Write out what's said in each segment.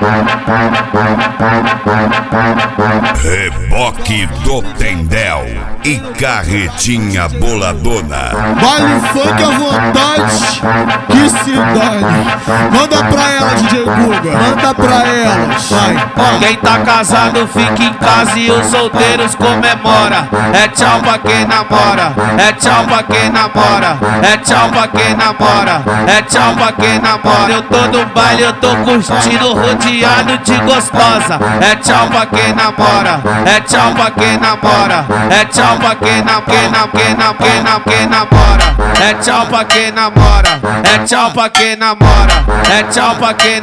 Reboque do Tendel e Carretinha Boladona. Baile funk à vontade, que se dane. Manda pra ela, DJ Guga, manda pra ela, vai. Quem tá casado fica em casa e os solteiros comemora. É tchau pra quem namora, é tchau pra quem namora, é tchau pra quem namora, é tchau pra quem namora. Eu tô no baile, eu tô curtindo, rodeado de gostosa. É tchau pra quem namora, é tchau pra quem namora, é tchau pra quem namora. É tchau pra quem namora, é tchau pra quem namora, é tchau pra quem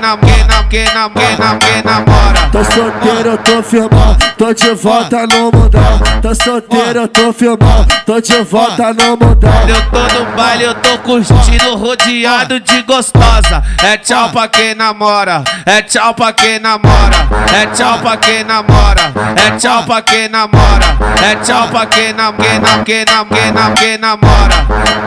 namora. Tô solteiro, eu tô firmão, tô de volta no mundão. Tô solteiro, eu tô firmão, tô de volta no mundão. Eu tô no baile, eu tô curtindo, rodeado de gostosa. É tchau pra quem namora, é tchau pra quem namora, é tchau pra quem namora, é tchau pra quem namora, é tchau pra quem namora.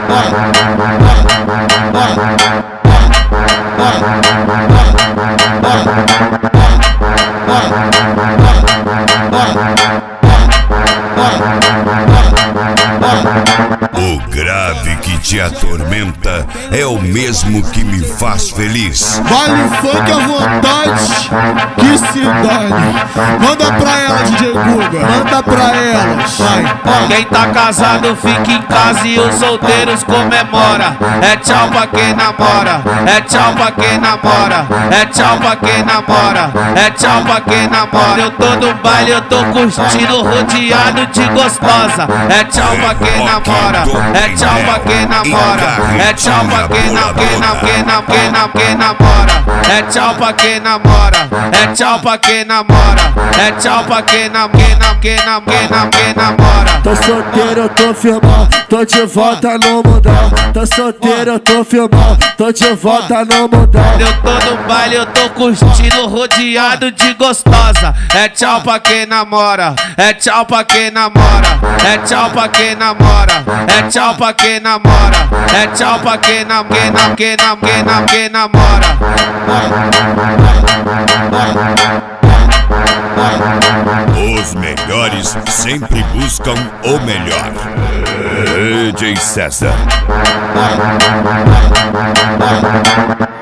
O grave que te atormenta é o mesmo que me faz feliz. Baile funk à vontade, que se dane. Manda pra ela, DJ Guga, manda pra ela, vai. Quem tá casado fica em casa e os solteiros comemora. É tchau pra quem namora, é tchau pra quem namora, é tchau pra quem namora, é tchau pra quem namora. Eu tô no baile, eu tô curtindo, rodeado de gostosa. É tchau pra quem namora, é tchau pra quem namora, é tchau pra quem namora. É tchau pra quem namora, é tchau pra quem namora, é tchau pra quem namora. Tô solteiro, eu tô firmão, tô de volta no mundão. Tô solteiro, eu tô firmão, tô de volta no mundão. Eu tô no baile, eu tô curtindo, rodeado de gostosa. É tchau pra quem namora, é tchau pra quem namora, é tchau pra quem namora, é tchau pra quem namora, é tchau pra quem namora. Os melhores sempre buscam o melhor. DJ César.